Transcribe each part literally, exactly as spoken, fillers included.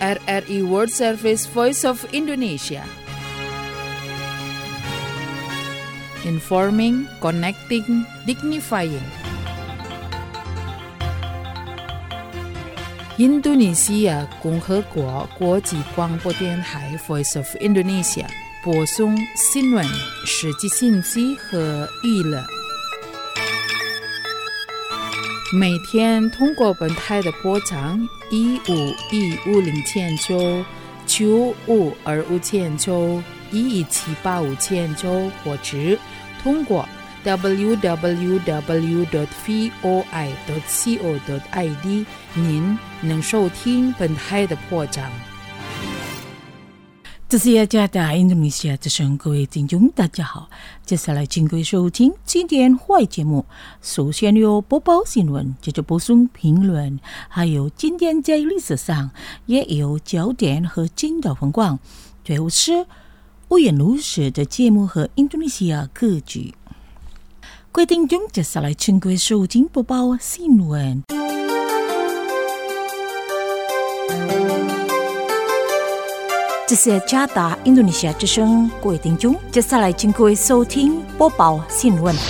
R R I World Service Voice of Indonesia. Informing, connecting, dignifying. Indonesia 共和国国际广播电台 Voice of Indonesia 播送新闻、实际信息和娱乐。每天通过本台的波长一五一五零千九、九五二五千九、一一七八五千九，或者通过 double-u double-u double-u dot voi dot co dot i d 您能收听本台的波长。 这是雅加达印度尼西亚之声，各位听众大家好，接下来请各位收听今天会节目。首先有播报新闻，接着播送评论，还有今天在历史上也有焦点和近代风光，最后是五颜六色的节目和印度尼西亚歌曲。各位听众，接下来请各位收听播报新闻。这是加达印度尼西亚之声，各位听众，接下来请各位收听播报新闻。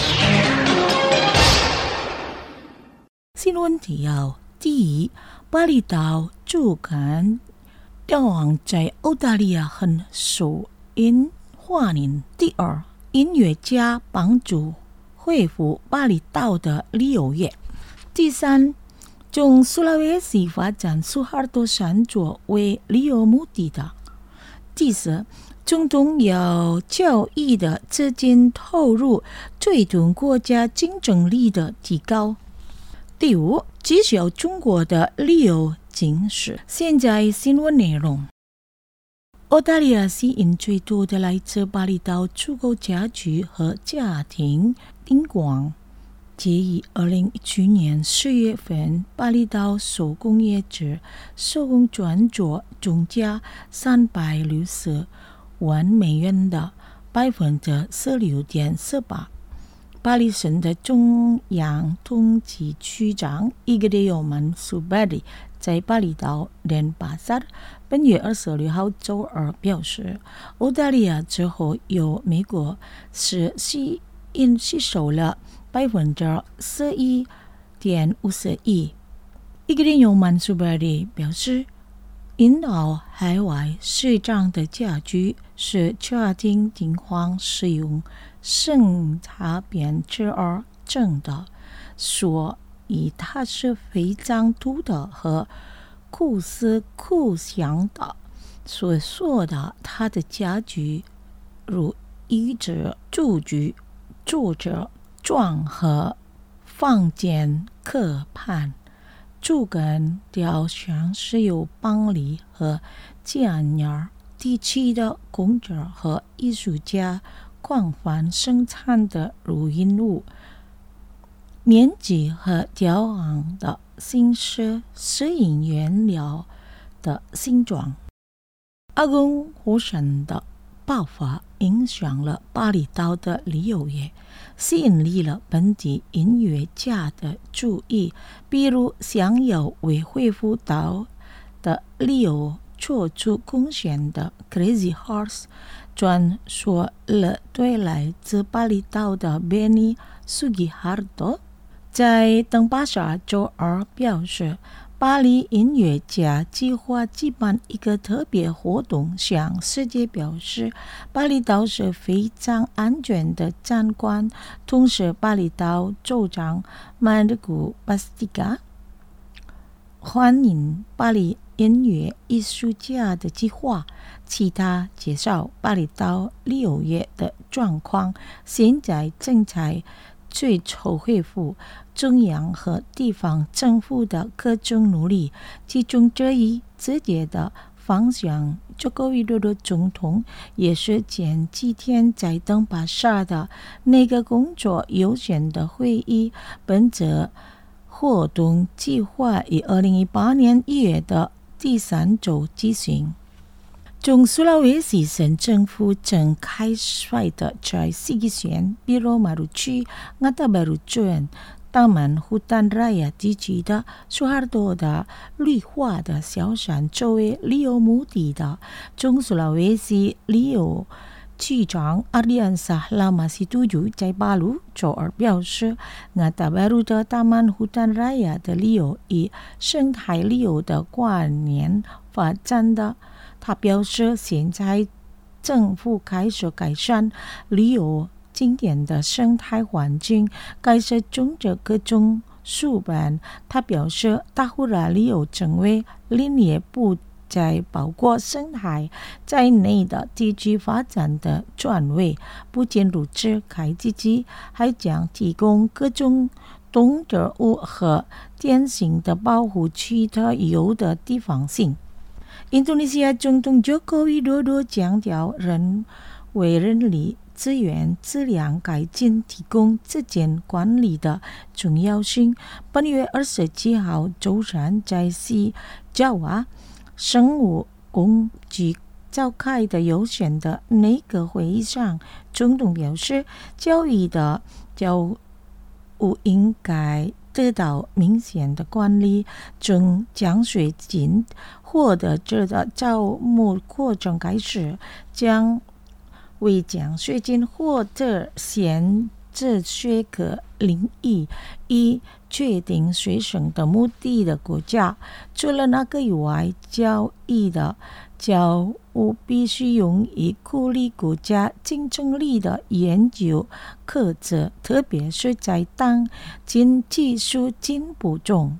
新闻提要：第一，巴厘岛主管调往在澳大利亚很受人欢迎。第二，音乐家帮助恢复巴厘岛的旅游业。第三，从苏拉威西发展苏哈多山作为旅游目的的。第四，总统要较易的资金投入，推动国家竞争力的提高。第五，介绍中国的旅游景势。现在新闻内容。澳大利亚吸引最多的来自巴厘岛出口家具和家庭订光。截至二零一七年四月份，巴厘岛手工业者手工专作总价三百六十万美元的百分之十六点四八。巴厘省的中央统计局长伊格雷尤曼苏巴里在巴厘岛联巴萨本月二十六号周二表示，澳大利亚之后由美国是吸引吸收了百分之十一点五十一。伊格林尤曼苏巴里表示，引导海外市场的家具是家庭订房使用生产编制而成的，所以它是非常独特和酷似酷想的。所说的它的家具如椅子、厨具、桌子、床和房间客盘，主根雕像是由邦里和建业地区的工者和艺术家广泛生产的录音物，面积和雕昂的形式适应原料的形状。阿公火山的爆发影响了巴厘岛的旅游业，吸引了本地音乐家的注意，比如想要为恢复岛的旅游做出贡献的 Crazy Horse 转说了对来自巴厘岛的 Benny Sugiharto 在登巴萨周二表示，巴黎音乐家计划举办一个特别活动，向世界表示巴厘岛是非常安全的展馆。同时，巴厘岛州长曼德古巴斯蒂卡欢迎巴黎音乐艺术家的计划。其他介绍巴厘岛旅游业的状况，现在正在追求恢复，中央和地方政府的各种努力，其中这一直接的方向。佐科维多多总统也是前几天在登巴萨的那个工作优先的会议，本着活动计划于二零一八年一月的第三周举行。中苏拉威西省政府正开率的在西吉县比罗马鲁区阿达巴鲁镇大满hutan raya地区的苏哈多的绿化的小山作为旅游目的的中苏拉维西旅游区长阿里安萨拉马西杜尤在巴鲁周二表示，ngata baru的大满hutan raya的旅游以生态旅游的观念发展的。他表示，现在政府开始改善旅游景点的生态环境，开始种植各种树板。他表示，大湖拉旅游成为林业部在包括生态在内的地区发展的专位。不仅如此，该基金还将提供各种动植物和典型的保护区的有的地方性。印度尼西亚总统Joko Widodo强调人为人力资源质量改进提供资金管理的重要性。本月二十七号周三在西爪哇生物工局召开的有限的内阁会议上，总统表示，教育的教务应该得到明显的管理，从奖学金获得者的招募过程开始，将为奖学金获得限制学科领域以确定学生的目的的国家。除了那个以外，教育的教务必须用以鼓励国家竞争力的研究课程，特别是在当今技术进步中。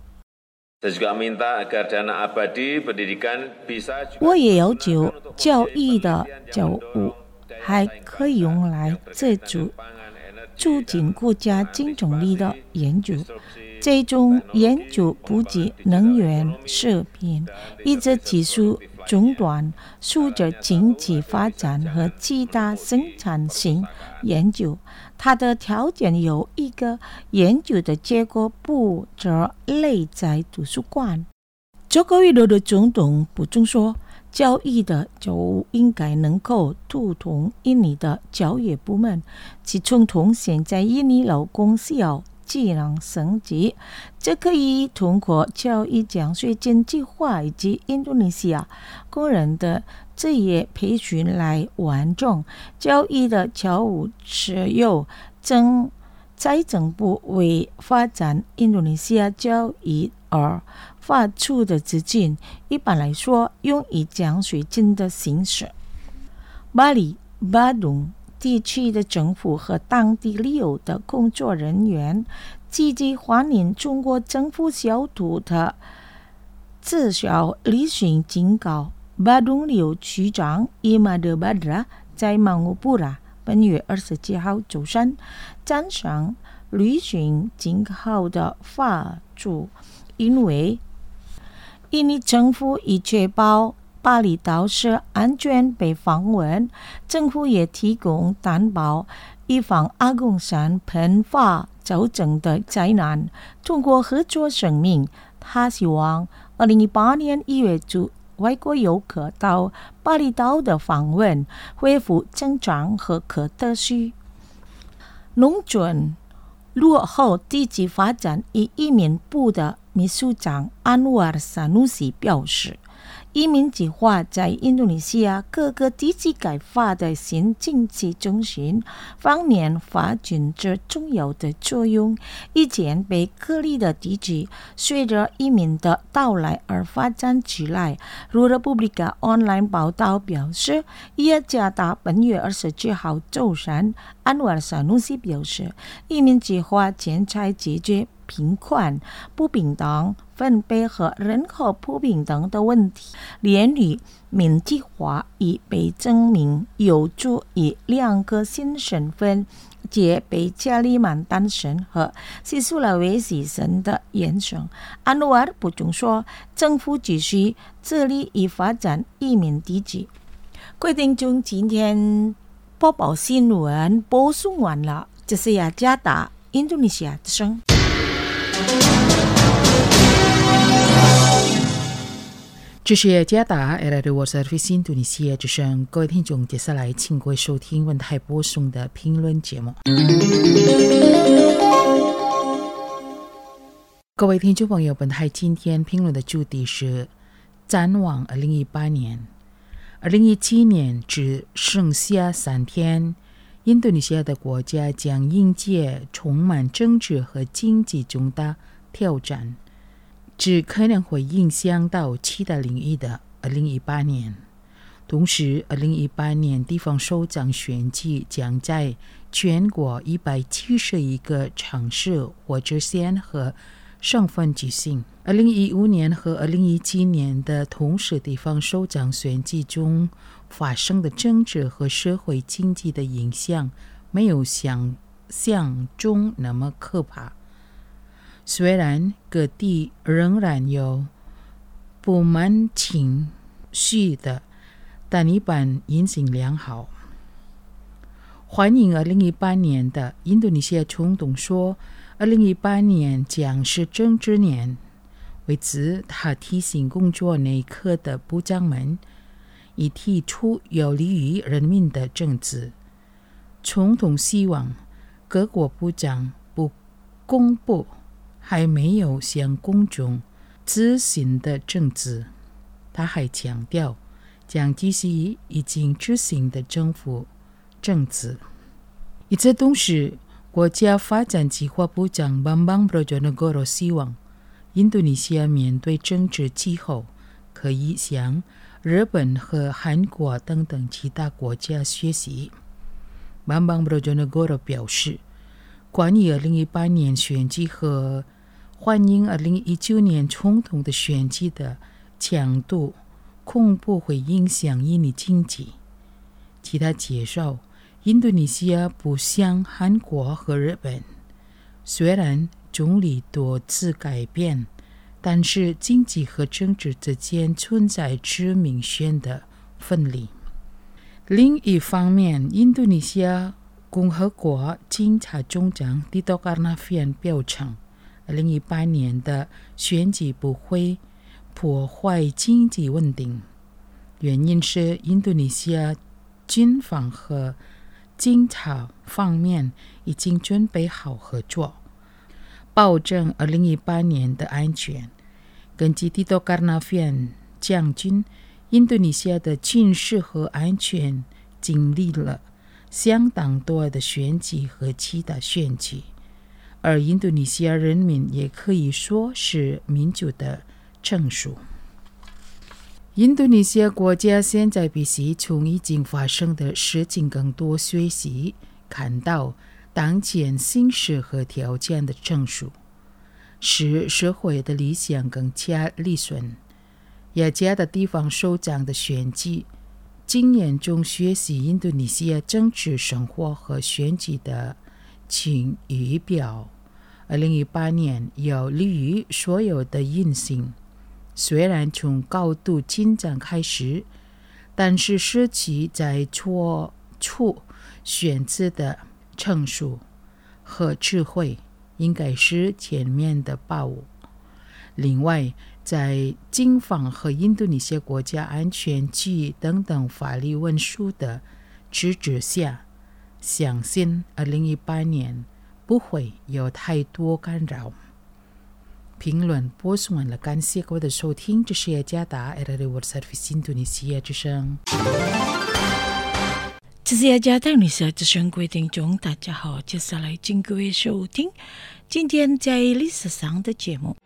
我也要求教育的教务还可以用来资助促进国家竞争力的研究。这种研究不及能源、食品、一直技术终端、数字经济发展和其他生产性研究。它的条件有一个研究的结果不得累在图书馆。Joko Widodo总统补充说，教育的教务应该能够促同印尼的教育部门，其中同现在印尼劳工需要技能升级，这可以通过教育奖学金计划以及印度尼西亚工人的职业培训来完成。教育的教务是由政财政部为发展印度尼西亚教育而发出的资金，一般来说用以奖学金的形式。巴黎、巴东地区的政府和当地旅游的工作人员积极欢迎中国政府小组的自小旅行警告。巴东旅游区长伊马德巴达在曼乌布拉本月二十七号周三赞赏旅行警告的发出，因为印尼政府已确保巴厘岛是安全被访问，政府也提供担保，以防阿公山喷发造成的灾难。通过合作声明，他希望二零一八年一月初外国游客到巴厘岛的访问恢复正常和可持续。农村落后地区发展与移民部的秘书长安瓦尔萨努西表示，移民计划在印度尼西亚各个地区开发的新经济中心方面发挥着重要的作用。以前被隔离的地区随着移民的到来而发展起来。如 Republika Online 报道表示，耶加达本月二十七号周三，安瓦尔萨努西表示，移民计划将在解决贫困、不平等分配和人口不平等的问题。联旅民计划已被证明有助于两个新身份，即被加利曼丹省和西苏拉维西省的延伸。安瓦尔补充说，政府继续致力于发展移民地区。各位听众，今天播报新闻播送完了，这是雅加达印度尼西亚之声。 这是加达 R R World Service 印度尼西亚之声，各位听众，接下来请各位收听文台播送的评论节目。 各位听众朋友，本台今天评论的主题是展望二零一八年。二零一七年只剩下三天，印度尼西亚的国家将迎接充满政治和经济重大挑战，这可能会影响到其他领域的二零一八年。同时，二零一八年地方首长选举将在全国一百七十一个城市或者县和省份举行。二零一五年和二零一七年的同时地方首长选举中发生的政治和社会经济的影响没有想象中那么可怕。虽然各地仍然有不满情绪的，但一般影响良好。欢迎二零一八年的印度尼西亚总统说，二零一八年将是政治年。为此，他提醒工作内阁的部长们，以提出有利于人民的政治。总统希望各国部长不公布还没有向公众咨询的政治。他还强调，将继续已经执行的政府政治。与此同时，国家发展计划部长 Bambang Brojonegoro 希望印度尼西亚面对政治气候，可以向日本和韩国等等其他国家学习。Bambang Brojonegoro 表示，关于二零一八年选举和欢迎二零一九年总统的选举的强度恐不会影响印尼经济。其他介绍，印度尼西亚不像韩国和日本，虽然总理多次改变，但是经济和政治之间存在致明显的分离。另一方面，印度尼西亚共和国警察总长 Tito Karnavian 表称，二零一八年的选举不会破坏经济稳定，原因是印度尼西亚军方和警察方面已经准备好合作，保证二零一八年的安全。根据 Tito Karnavian 将军，印度尼西亚的军事和安全经历了相当多的选举和其他选举，而印度尼西亚人民也可以说是民主的成熟。印度尼西亚国家现在必须从已经发生的事情更多学习，看到当前形势和条件的成熟，使社会的理想更加理顺。雅加的地方首长的选举经验中学习印度尼西亚政治生活和选举的晴雨表。二零一八年有利于所有的因素，虽然从高度紧张开始，但是失去在错处选择的成熟和智慧应该是前面的把握。另外，在警方和印度尼西亚国家安全局等等法律文书的支持下，相信二零一八年不会有太多干扰。评论播送完了，感谢各位的收听，这是雅加达 R R A World Service 印度尼西亚之声。 这是雅加达印度尼西亚之声，各位听众大家好，接下来请各位收听今天在历史上的节目。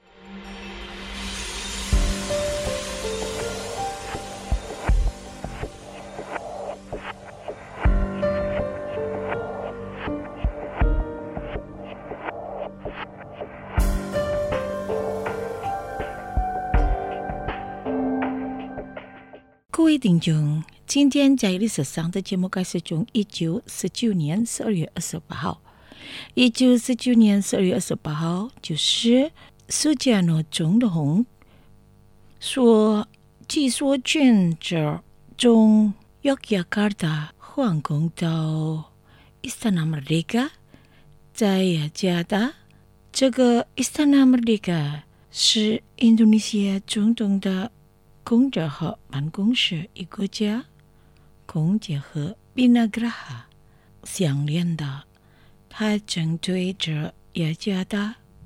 各位听众，今天在历史上的节目开始从一九四九年十二月二十八号。一九四九年十二月二十八号，就是苏加诺总统所寄所卷着从约基加达航空到伊斯坦马利加，在雅加达。这个伊斯坦马利加是印度尼西亚总统的公爵和办公室一个家，公爵和宾纳格拉哈相连的。他正对着雅加达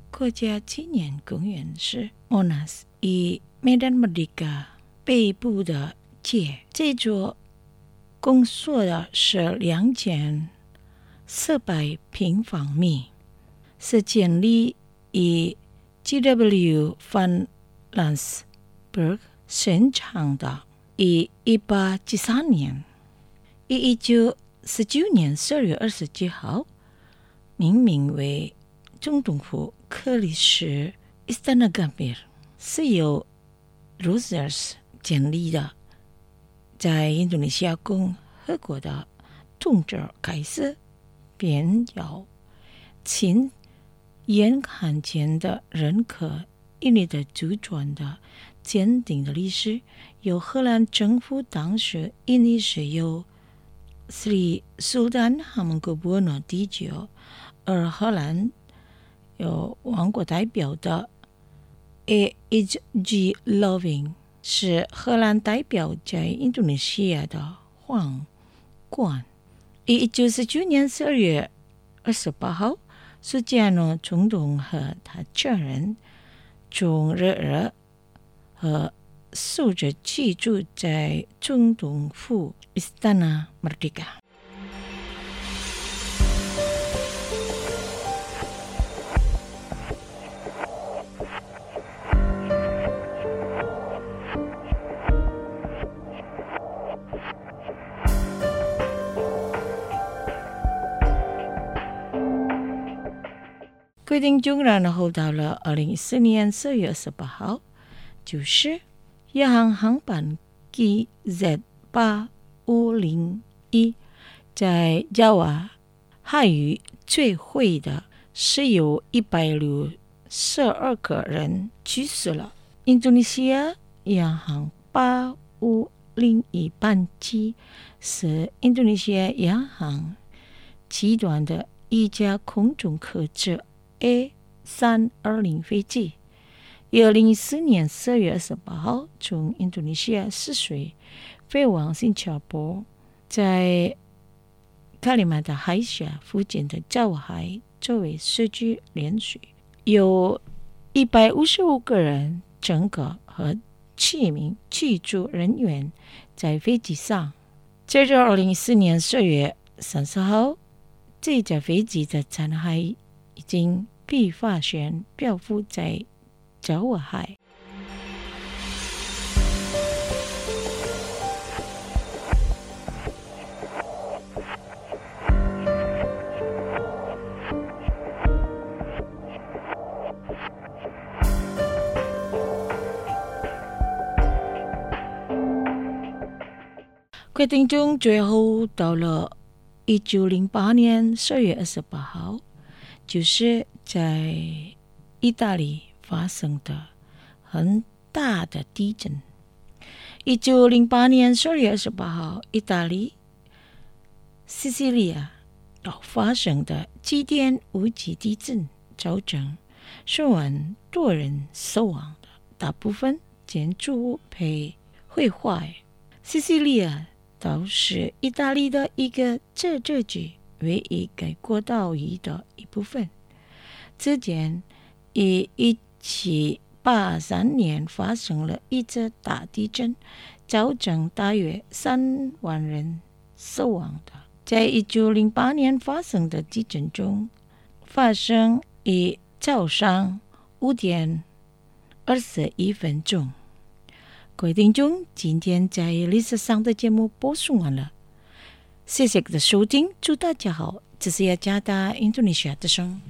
国家纪念公园是 Monas 以 Medan Merdeka 北部的街。这座公所的是两千四百平方米，是建立于 G W van Lansberg 生产的，于一八七三年，于一九四九年十二月二十七号命名为总统府克里斯 Istana Gambir， 是由 Rosers 建立的。在印度尼西亚共和国的统治开始便有近严罕见的人口印尼的主权的坚定的历史，由荷兰政府当时印尼是由 Sri Sultan Hamengkubuwono第九，而荷兰有王国代表的 A H G Loving是荷兰代表在印度尼西亚的皇冠。一九四九年十二月二十八号，苏加诺总统和他家人从日日和数着居住在总统府 Istana Merdeka。规定中，然后到了二零一四年四月十八号，就是亚航航班 G Z 八五零一在爪哇海域坠毁的，是有一百六十二个人去世了。印度尼西亚亚航八五零一班机是印度尼西亚亚航集团的一架空中客机A 三二零飞机，二零一四年四月二十八号从印度尼西亚试水飞往新加坡，在卡里曼达海峡附近的爪哇海作为数据连续，有一百五十五个人乘客和七名机组人员在飞机上。接着二零一四年四月三十号，这架飞机在残骸已经被发现漂浮在爪哇海。规定中最后到了一九零八年十月二十八号，就是在意大利发生的很大的地震。一九零八年十月二十八号，意大利西西里亚发生的七点五级地震，造成数万多人死亡的，大部分建筑物被毁坏。西西里亚岛是意大利的一个自治区，唯一该国岛屿的一部分。之前于一七八三年发生了一次大地震，造成大约三万人死亡的。在一九零八年发生的地震中，发生于早上五点二十一分钟。各位听众，今天在历史上的节目播送完了，谢谢的收听，祝大家好，这是雅加达印度尼西亚的声。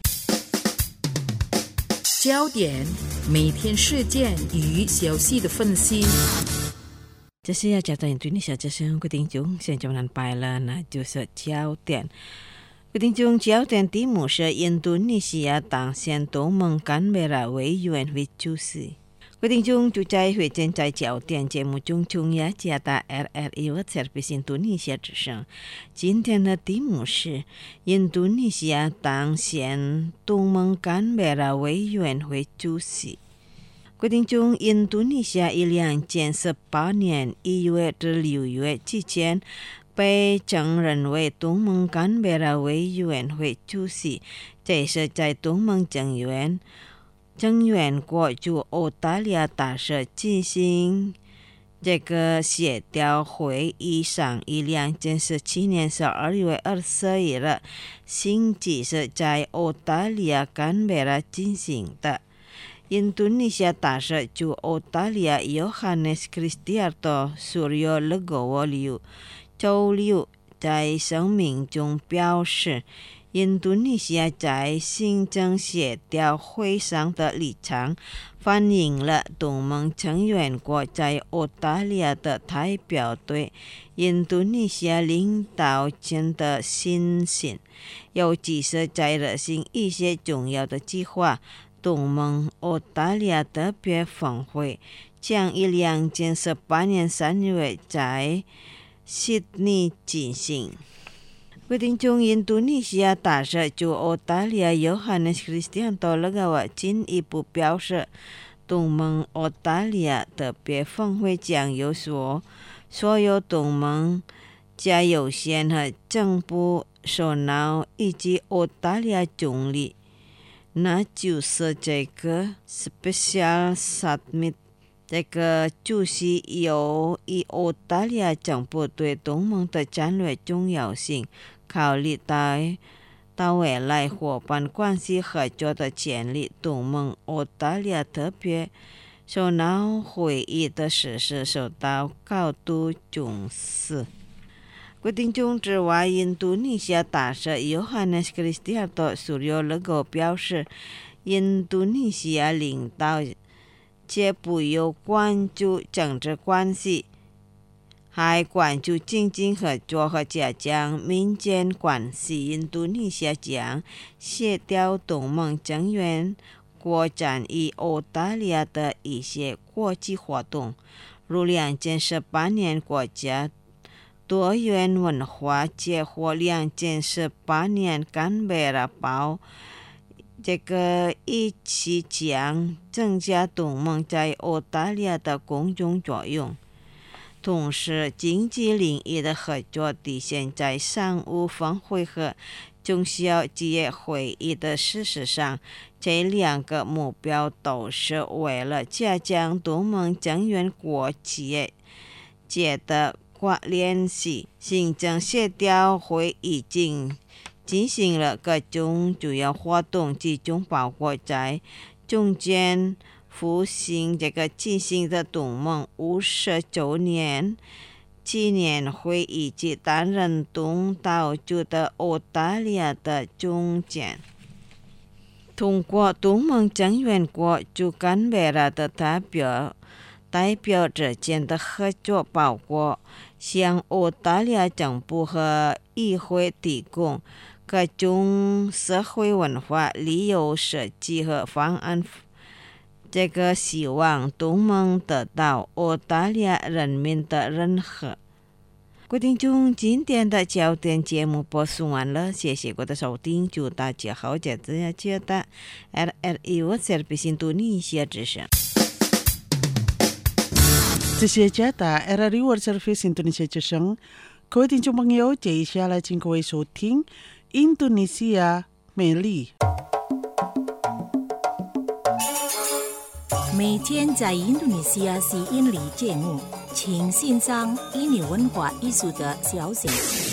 焦点，每天事件与消息的分析。 这是雅加达印度尼西亚的声，各位听众，现在我们拜了，那就是焦点。各位听众，焦点题目是印度尼西亚当选东盟甘美拉委员会主席。各位听众，就在会见在焦点节目中，从雅加达 R R A 和 Service 印度尼西亚之声。今天的题目是印度尼西亚当选东盟甘美拉委员会主席。各位听众，印度尼西亚于两千十八年一月至六月之间被承认为东盟甘美拉委员会主席，这是在东盟成员增援国驻澳大利亚大使进行这个协调会议上，于两千十七年十二月二十四日星期是在澳大利亚甘贝拉进行的。印度尼西亚大使驻澳大利亚 Yohannes Kristianto Suryo Legowo Liu 周六在声明中表示，印度尼西亚在行政协调会上的立场反映了东盟成员国在澳大利亚的代表对印度尼西亚领导间的信心，尤其是在热行一些重要的计划。东盟澳大利亚特别峰会将于两千十八年三月在悉尼进行。决定中，印度尼西亚大使驻澳大利亚 Yohannes Kristianto Legowo 进一步表示，东盟澳大利亚特别峰会将有所所有东盟加油线和政府首脑以及澳大利亚总理，那就是这个 Special Summit。这个就是由以澳大利亚政府对东盟的战略重要性考虑到到未来伙伴关系合作的建立，东盟澳大利亚特别首脑会议的实施受到高度重视。决定中之外，印度尼西亚大使 Yohannes Kristianto Suryo Legowo 表示，印度尼西亚领导且不有关注政治关系，还关注经济合作和加强民间关系。印度尼西亚将协调东盟成员国参与澳大利亚的一些国际活动，如两千十八年国家多元文化节或两千十八年甘贝拉报。这个一起将增加东盟在澳大利亚的公众作用，同时经济领域的合作体现在商务峰会和中小企业会议的事实上。这两个目标都是为了加强东盟成员国企业间的联系。行政协调会已经进行了各种主要活动，其中包括在中间复兴这个进行的东盟五十周年纪念会以及担任东道主的澳大利亚的中间。通过东盟成员国驻甘贝拉的代表代表之间的合作，包括向澳大利亚政府和议会提供各种社会文化、旅游设计和方案，这个希望东盟得到澳大利亚人民的认可。决定中，今天的焦点节目播送完了，谢谢各位的收听，祝大家好，节日节的 R R U Service 印度尼西亚之声。 这些家的 R R U Service 印度尼西亚之声，各位听众朋友，接下来请各位收听印度尼西亚美丽。 每天在印度尼西亚吸引力节目，请欣赏印尼文化艺术的消息。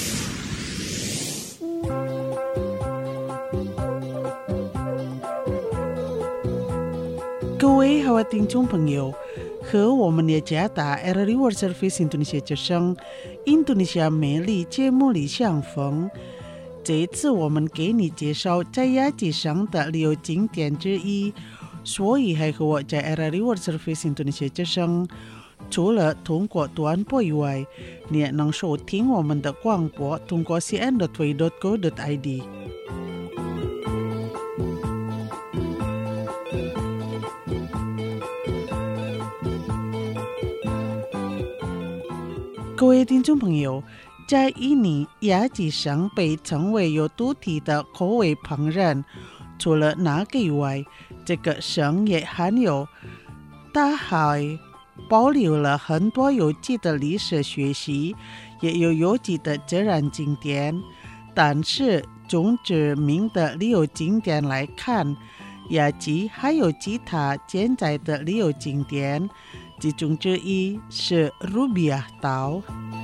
各位好，听众朋友，和我们的家的 R R U Service 印度尼西亚之声印度尼西亚美丽节目里相逢。这一次我们给你介绍在亚际上的旅游景点之一，所以还和我在 R R U Service 印度尼西亚之声，除了通过短波以外，你也能收听我们的广播，通过 c n dot w dot co dot i d。各位听众朋友，在印尼亚际上被称为有独特的口味烹饪，除了那个以外，这个省也含有大海，保留了很多有机的历史学习，也有有机的自然景点。但是从知名的旅游景点来看， 雅集还有其他健在的旅游景点，其中之一是卢比亚岛。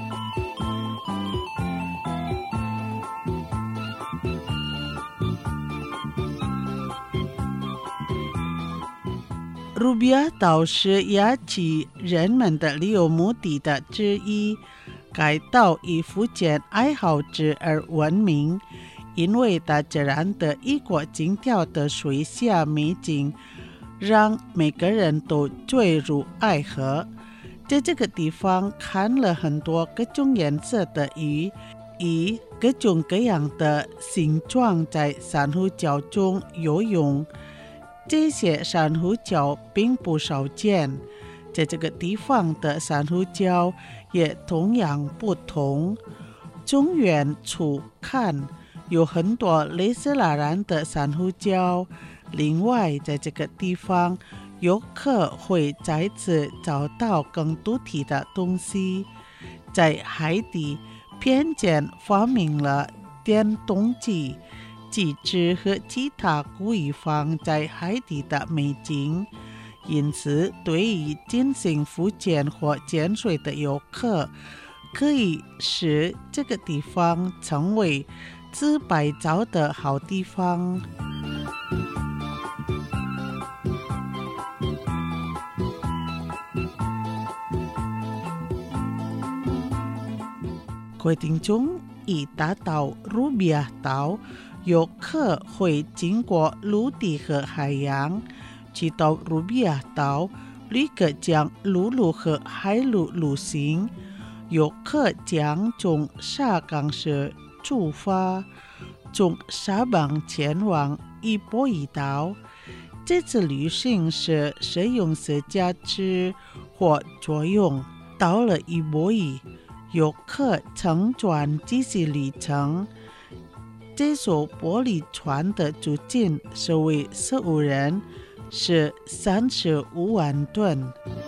卢比亚岛是雅集人们的旅游目的的之一，该岛以福建爱好者而闻名，因为大自然的异国情调的水下美景让每个人都坠入爱河。在这个地方看了很多各种颜色的鱼，以各种各样的形状在珊瑚礁中游泳，这些珊瑚礁并不少见，在这个地方的珊瑚礁也同样不同。从远处看，有很多类似蜡染的珊瑚礁。另外，在这个地方，游客会再次找到更独特的东西。在海底，偏见发明了电动机，机制和其他故意放在海底的美景，因此对于进行浮潜或潜水的游客，可以使这个地方成为自拍照的好地方。各位听众，一达到卢比亚岛，游客会经过陆地和海洋。去到卢比亚岛，旅客将陆路和海路旅行。游客将从沙港市出发，从沙邦前往伊波伊岛。这次旅行是使用私家车或坐泳到了伊波伊，游客乘船继续旅程。这艘玻璃船的租金是为十五人，是三十五万吨。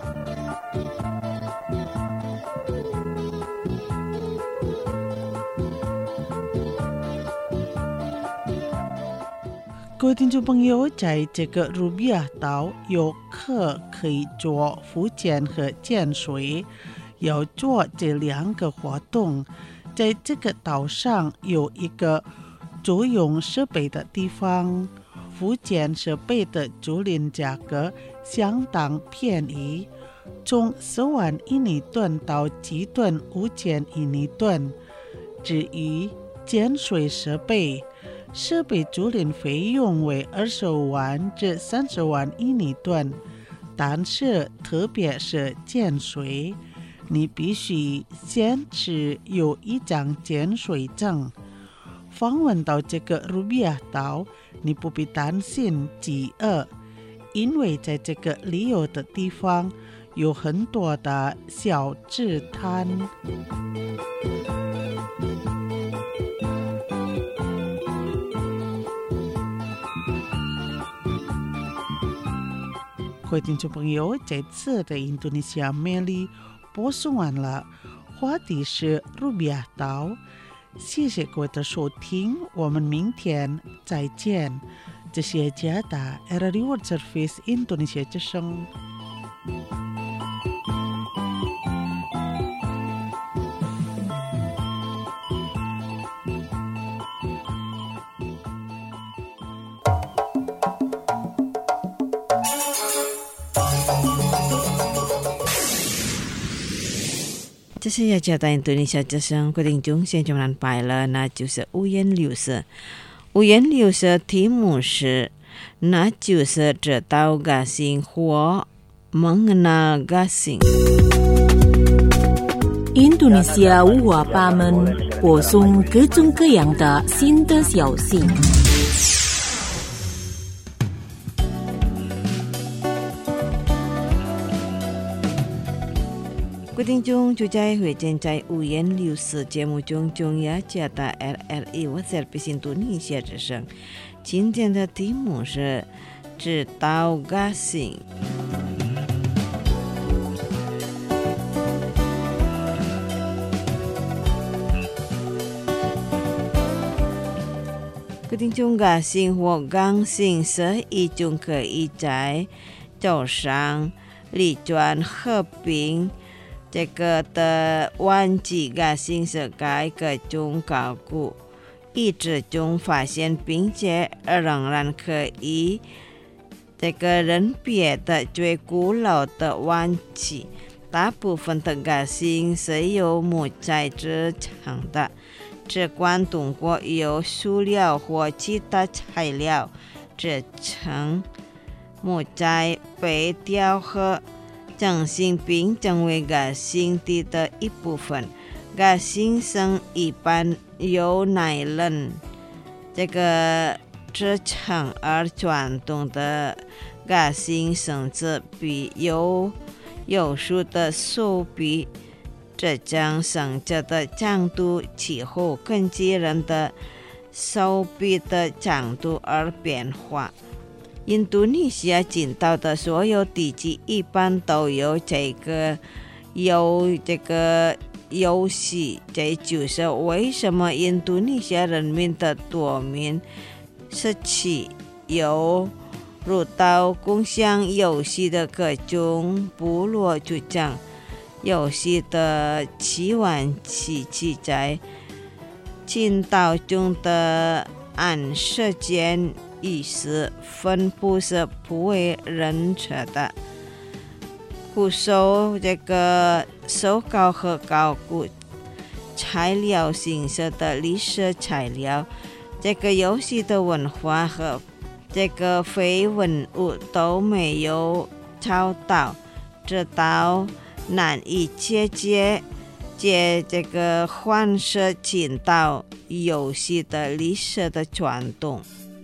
各位听众朋友，在这个卢比亚岛，游客可以做浮潜和潜水。要做这两个活动，在这个岛上有一个租用设备的地方，浮潜设备的租赁价格相当便宜，从十万印尼盾到几吨五千印尼盾。至于潜水设备，设备租赁费用为二十五万至三十万印尼盾，但是特别是潜水，你必须先持有一张潜水证。访问到这个卢比亚岛，你不必担心饥饿，因为在这个旅游的地方有很多的小吃摊。各位听众朋友，这次的印度尼西亚魅力播送完了，话题是卢比亚岛。谢谢各位的收听，我们明天再见。这是加达 R R World Service 印度尼西亚之声。 这是要加达印度尼西亚之声，各位听众，现在我们拜了，那就是五颜六色。五颜六色题目是，那就是知道gasing或mengenal gasing。 印度尼西亚五花八门，播送各种各样的新的消息。 各位听众，就在会见在五颜六色节目中，中亚加达 R R E 我是印度尼西亚之声。今天的题目是知道gasing。各位听定中个性或刚性是一种可以在早上里转合并这个的忘记个性是该个种高估一直中发现并且仍然可以这个人别的最古老的忘记大部分的个性是由木材制成的只管通过由塑料或其他材料制成木材被雕刻成型并成为个性体的一部分个性上一般由耐人这个制成而传统的个性甚至比有有数的手臂这将生着的长度气候根据人的手臂的长度而变化印度尼西亚近岛的所有地区一般都有这个有这个游戏这就是为什么印度尼西亚人民的多民时期有入到共享游戏的各种部落主张游戏的起源期期在近岛中的按时间意识分布是不为人知的古手这个手稿和考古材料形式的历史材料这个游戏的文化和这个非文物都没有找到直到难以解决借这个换设近岛游戏的历史的传统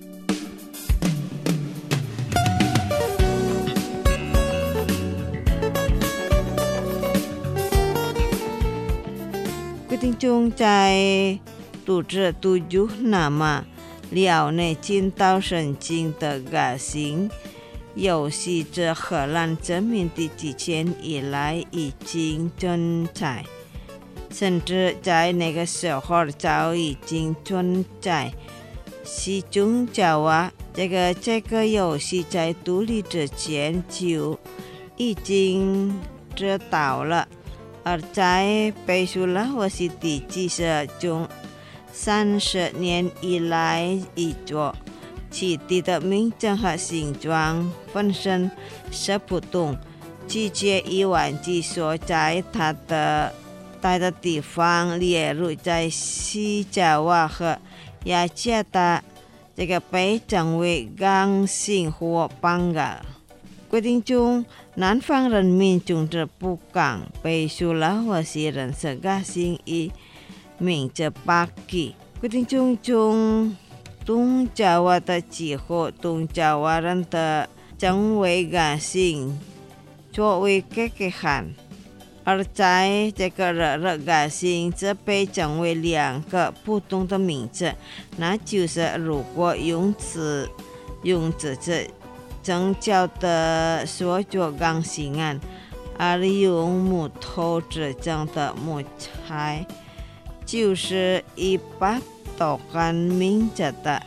quyết定中在组织tujuh nama了内近岛神经的个性游戏自荷兰殖民地之前以来已经存在甚至在那个时候早已经存在其中叫啊这个这个游戏在独立之前就已经知道了而在贝苏拉沃西地记者中三十年以来一座其地的名称和形状本身是不同季节以外即所在它的待的地方例如在西爪哇和雅加达这个被称为刚性或邦嘎规定中南方人民中的不港贝苏拉沃西人是个性以名字巴基规定中中东爪哇的几乎东爪哇人的称为个性作为哥哥汉而在这个热热个性则被称为两个不同的名字那就是如果用词用词是正教的所做刚性案而用木头制成的木材就是一把刀干名字的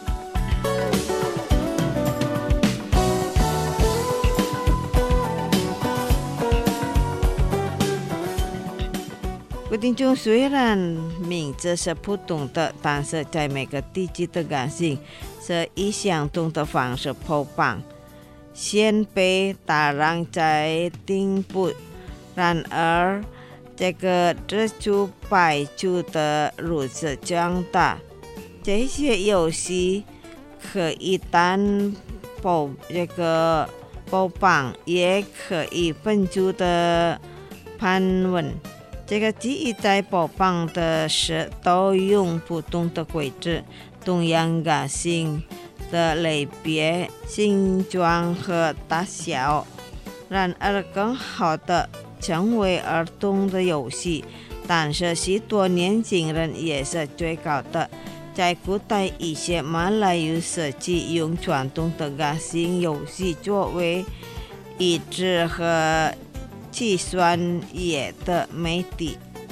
规定中虽然名字是不同的但是在每个地区的个性是以相同的方式播放先被打让在顶部然而这个蜘蛛白蛛的如此强大这些游戏可以单播这个播放也可以分组的盘问这个记忆在播放的时都用不同的规则同样个性的类别形状和大小然而更好的成为儿童的游戏但是许多年轻人也是最高的在古代一些马来语设计用传统的个性游戏作为益智和计算业的媒体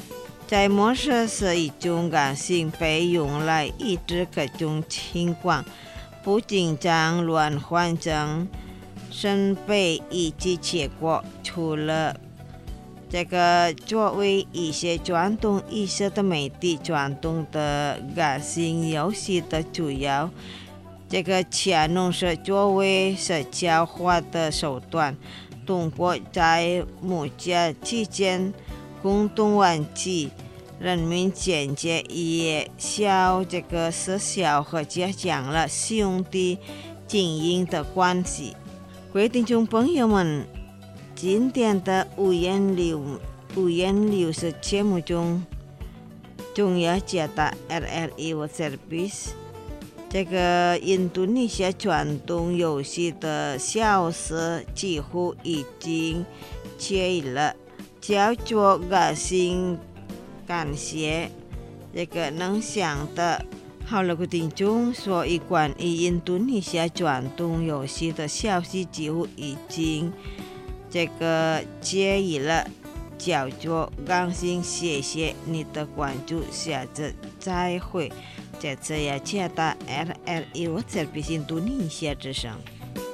在某些是一种感性被用来抑制各种情况，不紧张乱换成生悲以及结果。除了这个作为一些传统意识的媒体，传统的感性游戏的主要这个潜能是作为社交化的手段，通过在母家之间共同玩具，人民间接也效这个失效和加强了兄弟经营的关系。各位听众朋友们，今天的五言六五言六是节目中重要解答 R R A World Service 这个印度尼西亚传统游戏的消失几乎已经结束了，叫做个性感谢这个能想的。好了，各位听众，所以关于印度尼西亚传统游戏的消息几乎已经这个结束了，叫做感谢，谢谢你的关注，下次再会。这次也解答 R R A World Service 印度尼西亚之声。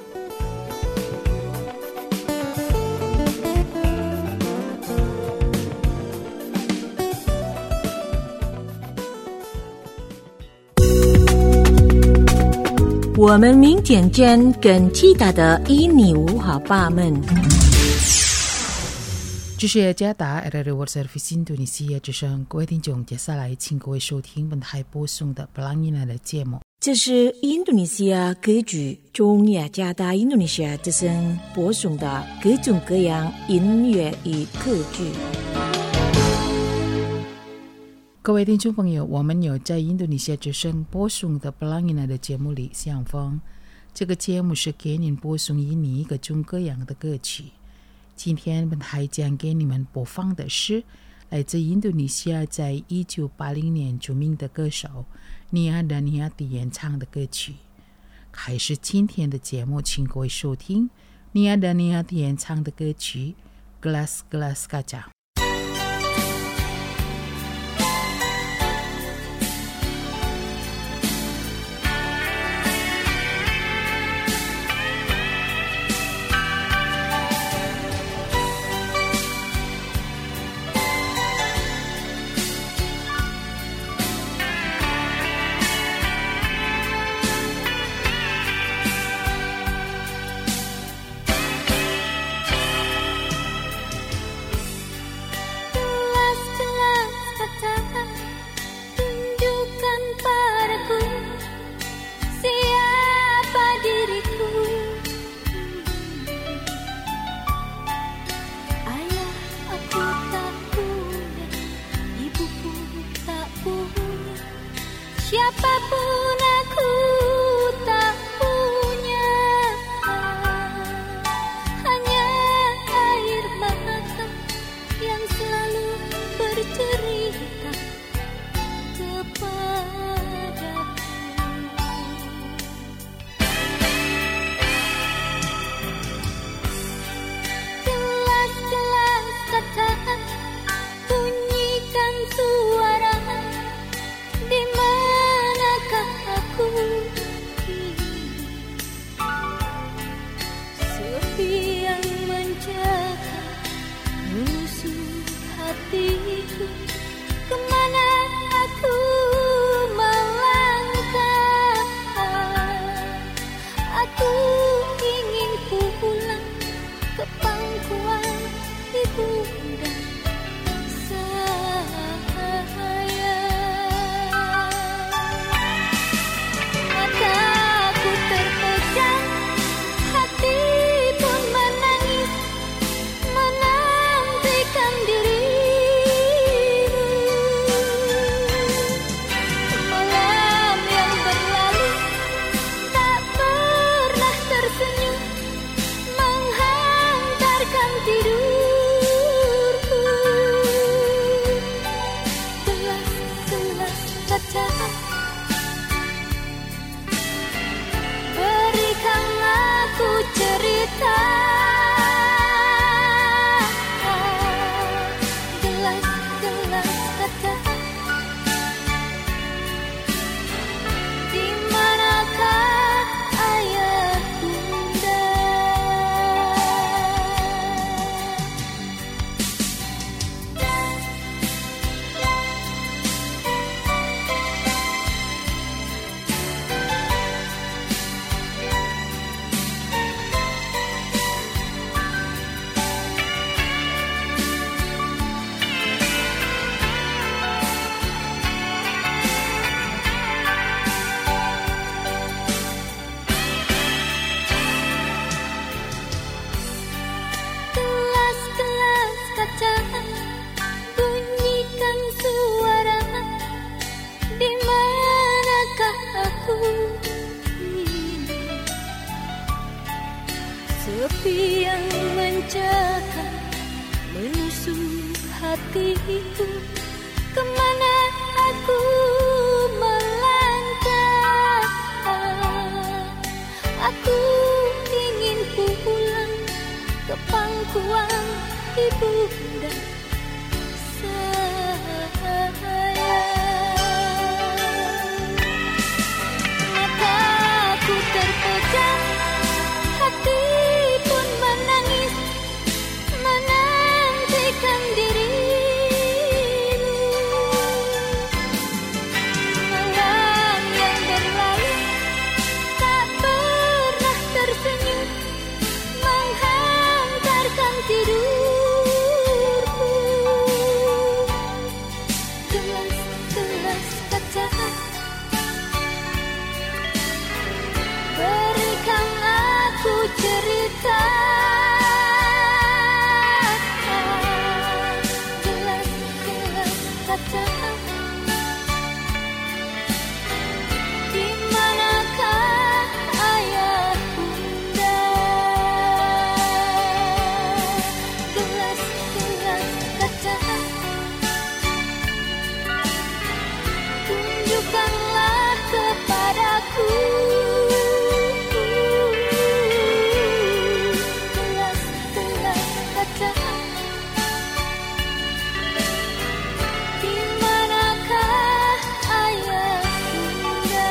我们明天见，更期待的印尼文化爸们。 这是加达 R R A World Service 印度尼西亚之声，各位听众，接下来请各位收听本台播送的布朗尼娜的节目。 这是印度尼西亚歌剧中雅加达印度尼西亚之声播送的各种各样音乐与歌剧。 各位听众朋友，我们有在印度尼西亚之声播送的布朗尼娜的节目里相逢。这个节目是给您播送印尼各种各样的歌曲。今天本台将给你们播放的是来自印度尼西亚在一九八零年著名的歌手尼亚达尼亚蒂演唱的歌曲。开始今天的节目，请各位收听尼亚达尼亚蒂演唱的歌曲 Gelas Gelas Kaca。 sepi yang mencekam menusuk hatiku. Kemana aku melangkah? Aku ingin pulang ke pangkuan ibunda sayang. Mataku terpejam, hati pun menangis, menantikan dirimu. Malam yang berlalu tak pernah tersenyum, menghantarkan tidurku. Gelas-gelas kaca, berikan aku cerita. Gelas-gelas kaca, di manakah ayah bunda? Gelas-gelas kaca, tunjukkanlah kepadaku. Gelas-gelas kaca, di manakah ayah bunda?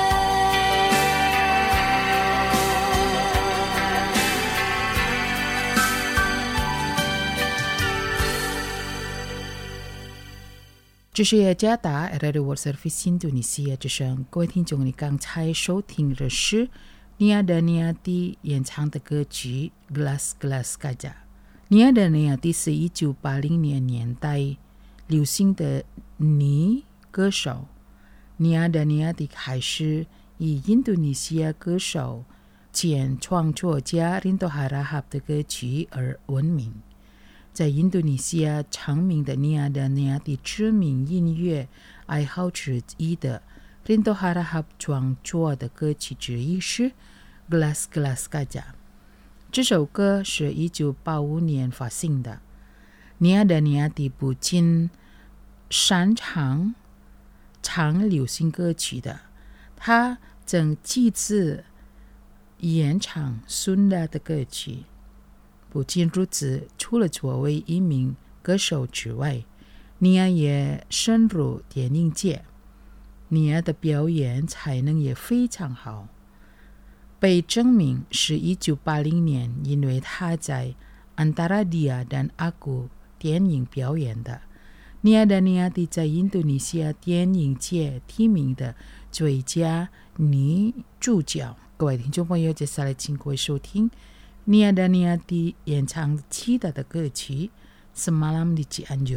这是加达 Radio World Service Indonesia 之声，各位听众，你刚才收听的是尼亚的尼亚蒂演唱的歌曲《Gelas Gelas Kaca》。尼亚的尼亚蒂是一九八零年年代流行的女歌手。尼亚的尼亚蒂还是以印度尼西亚歌手兼创作家林多哈拉哈的歌曲而闻名。在印度尼西亚成名的尼亚的尼亚蒂知名音乐爱好之一的林多哈拉哈创作的歌曲之一是《Gelas Gelas Kaca》。这首歌是一九八五年发行的。尼亚的尼亚蒂不仅擅长唱流行歌曲的，他曾几次演唱孙拉的歌曲。不仅如此，除了作为一名歌手之外，尼亚也深入电影界。尼亚的表演才能也非常好，被证明是一九八零年因为他在安达拉迪亚dan Aku电影表演的。尼亚的尼亚蒂在印度尼西亚电影界提名的最佳女主角。各位听众朋友，接下来请各位收听尼亚的尼亚蒂演唱其他的歌曲《Semalam di Cianjur》。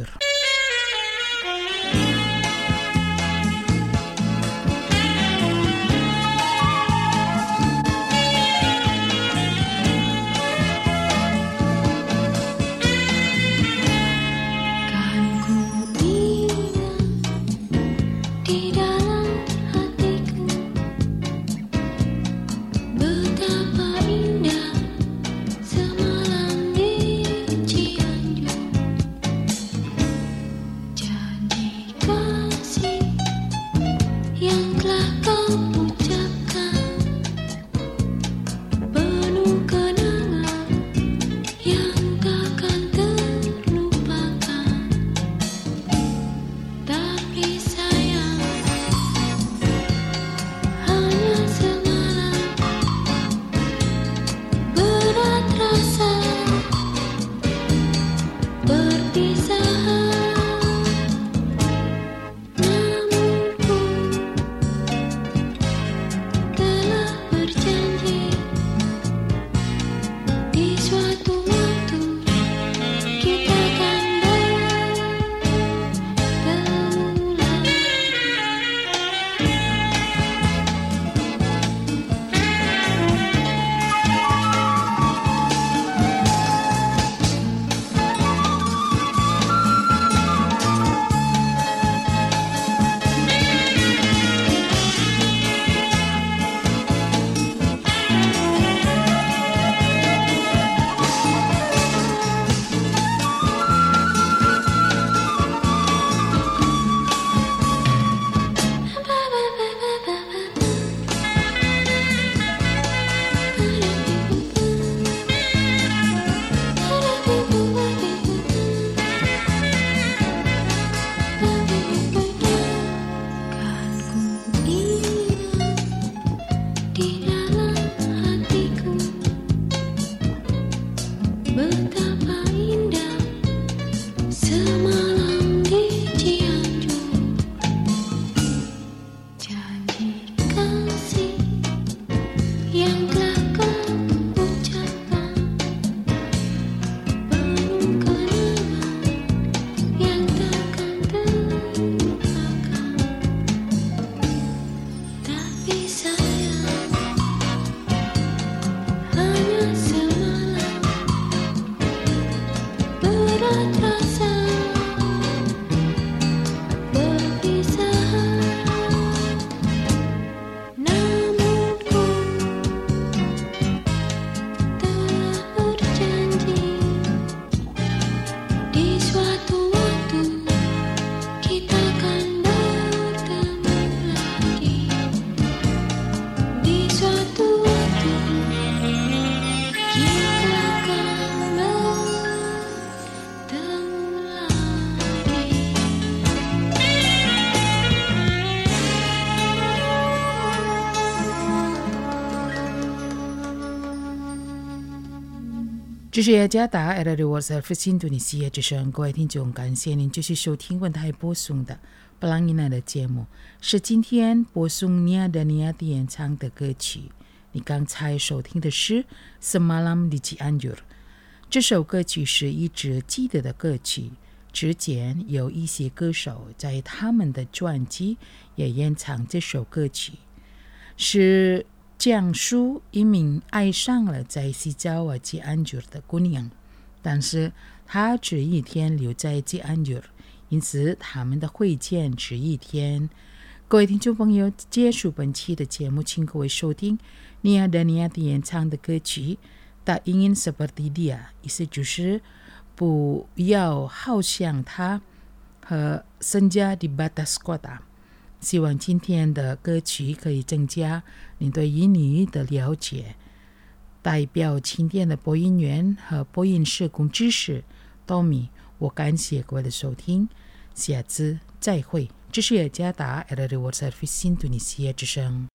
这是雅加达 Radio World Service 印度尼西亚之声，各位听众，感谢您继续收听文台播送的布朗伊娜的节目，是今天播送尼亚的尼亚的演唱的歌曲。你刚才收听的是 Semalam di Cianjur， 这首歌曲是一直记得的歌曲。之前有一些歌手在他们的专辑也演唱这首歌曲，是讲述一名爱上了在西爪哇吉安居的姑娘，但是她只一天留在吉安居，因此他们的会见只一天。各位听众朋友，结束本期的节目，请各位收听尼亚的尼亚的演唱的歌曲 Tak ingin seperti dia， 意思就是不要好像他和身家的 batas kota。希望今天的歌曲可以增加你对英语的了解。代表今天的播音员和播音社工知识 Tommy， 我感谢各位的收听，下次再会。这是雅加达 Radio World Service 印度尼西亚之声。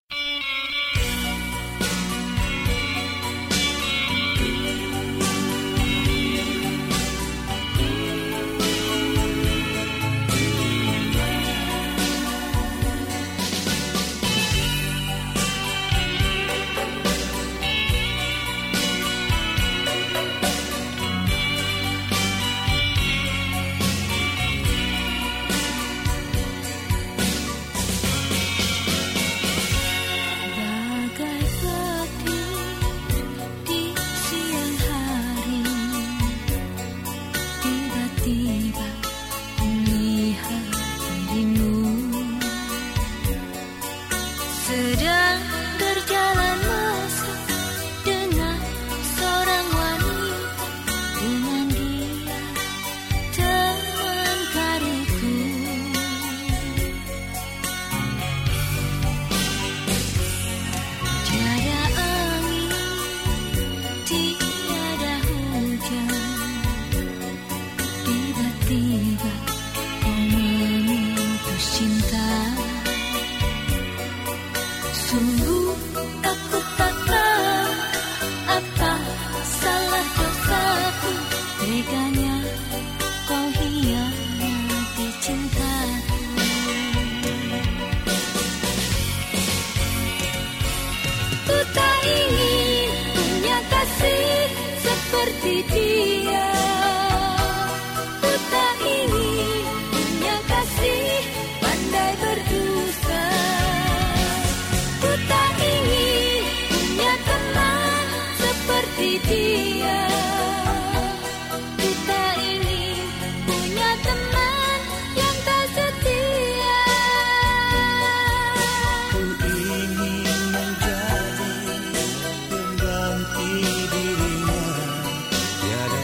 Seperti dia, ku tak ingin punya kasih pandai berdusta. Ku tak ingin punya teman seperti dia. Ku tak ingin punya teman yang tak setia. Ku ingin menjadi pengganti dirinya, tiada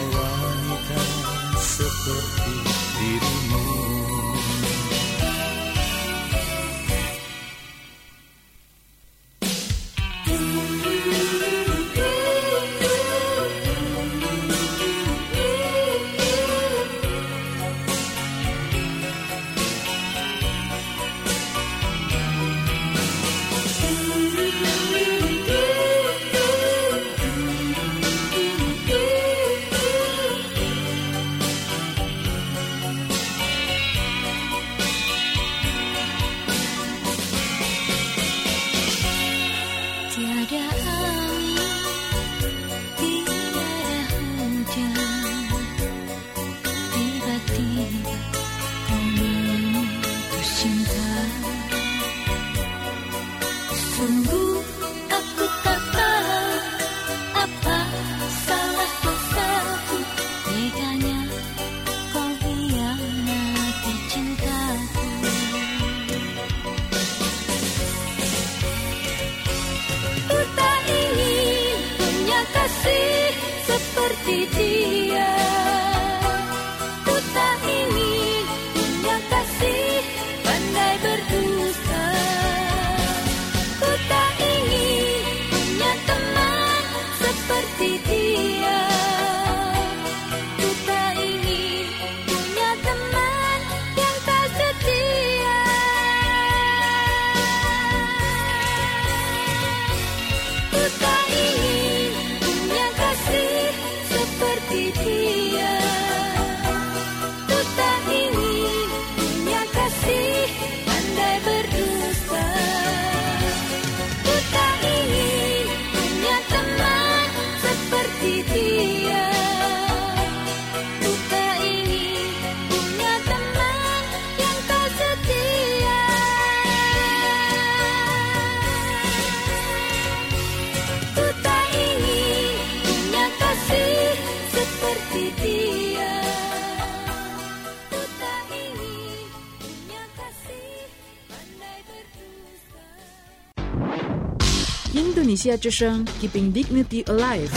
Indonesia 之声 Keeping Dignity Alive。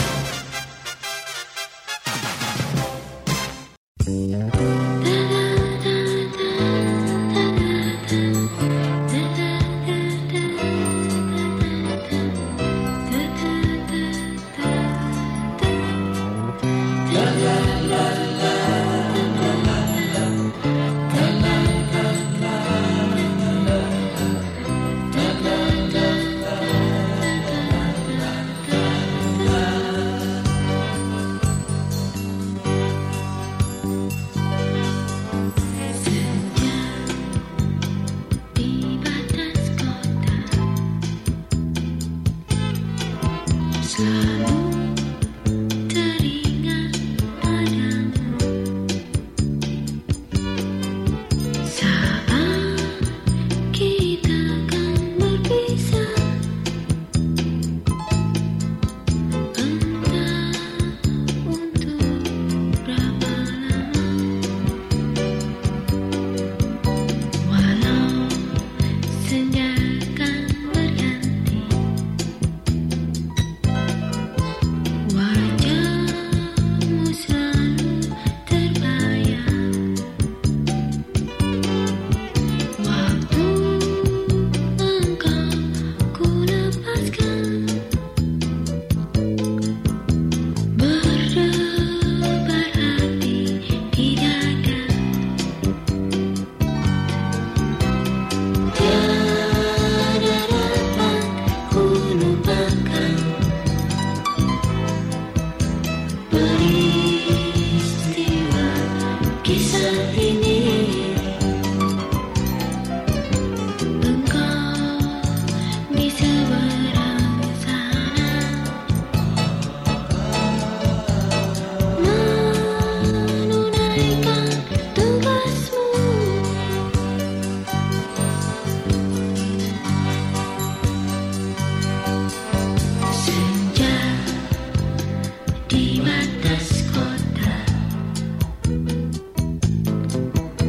Di batas kota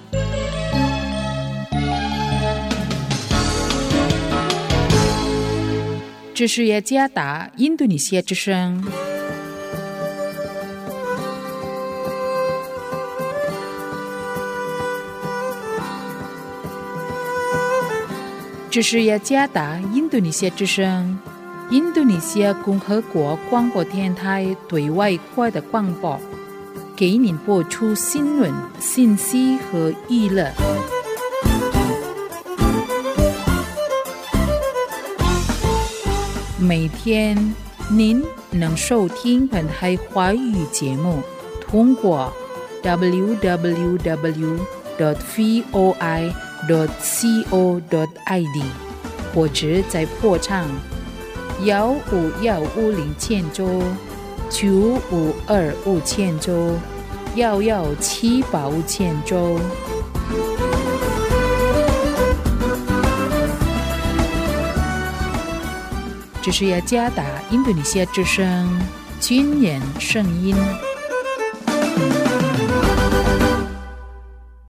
这是雅加达印度尼西亚之声。这是雅加达印度尼西亚之声，印度尼西亚共和国广播电台对外国的广播，给您播出新闻、信息和娱乐。每天您能收听本台华语节目，通过 double-u double-u double-u dot voi dot co dot i d 或者在波长幺五幺五零千周、九五二五千周、幺幺七八五千周。这是雅加达印度尼西亚之声军人声音。